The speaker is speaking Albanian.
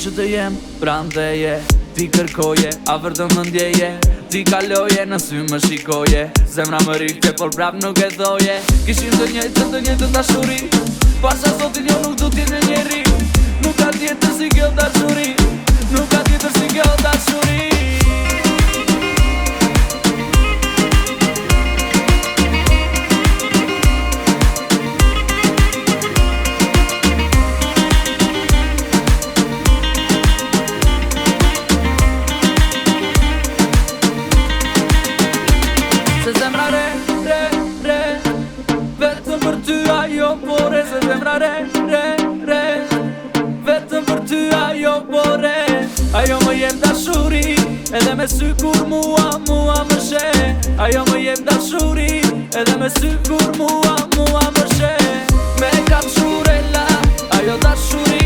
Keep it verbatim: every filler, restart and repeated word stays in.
që të jem prandeje. Ti kërkoje, a vërtëm më ndjeje. Ti kaloje, në sy më shikoje. Zemra më rikte, por prap nuk e thoje. Kishim të njëjtë, të njëjtë të dashuri. Pasha zotin jo nuk du t'jetë një njeri. Nuk ka tjetër si kjo dashuri. Nuk ka tjetër si kjo dashuri. Se zemra re, re, re, vetëm për ty ajo pore. Se zemra re, re, re, vetëm për ty ajo pore. Ajo më jem dashuri, edhe me sy kur mua, mua më she. Ajo më jem dashuri, edhe me sy kur mua, mua më she. Me ka shurela, ajo dashuri